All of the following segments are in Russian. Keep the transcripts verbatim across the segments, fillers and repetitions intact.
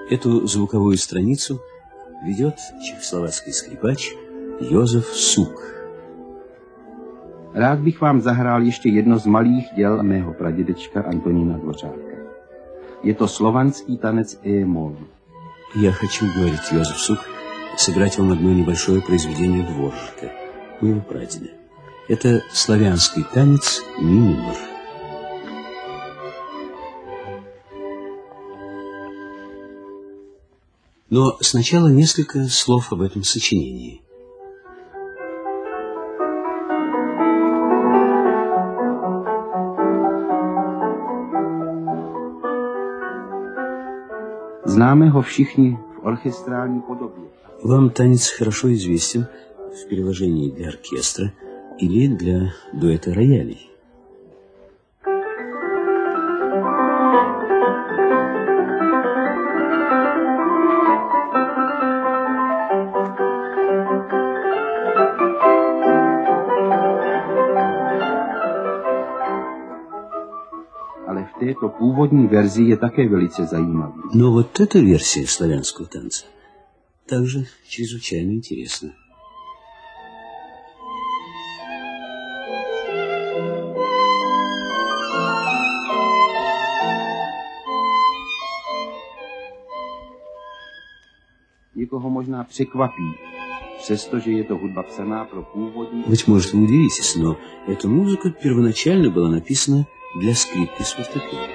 Эту звуковую страницу ведет чехословацкий скрипаč Josef Suk. Rád bych vám zahrál ještě jedno z malých děl mého pradědečka Antonína Dvořáka. Je to slovanský tanec e-moll. Я хочу, говорит Йозеф Сук, сыграть вам одно небольшое произведение Дворжака, моего прадеда. Это славянский танец ми-минор. Но сначала несколько слов об этом сочинении. Známe ho všichni v orchestrální podobě. Вам танец хорошо известен в переложении для оркестра или для дуэта роялей. To původní verzi je také velice zajímavý. Но вот эта версия славянского танца также чрезвычайно интересна. Někoho možná překvapí, přestože je to hudba psaná pro původní... Быть может, вы удивитесь, но эта музыка первоначально была написана для скрипки с фортепиано.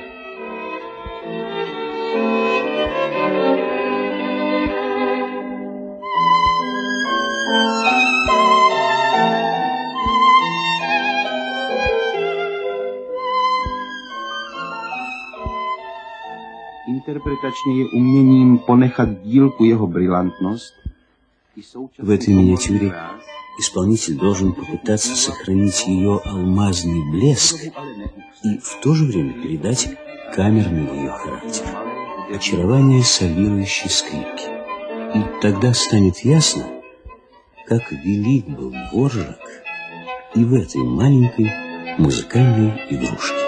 Интерпретачně je uměním ponechat dílku jeho brilantnost. В этой миниатюре исполнитель должен попытаться сохранить ее алмазный блеск и в то же время передать камерный ее характер, очарование солирующей скрипки. И тогда станет ясно, как велик был Дворжак и в этой маленькой музыкальной игрушке.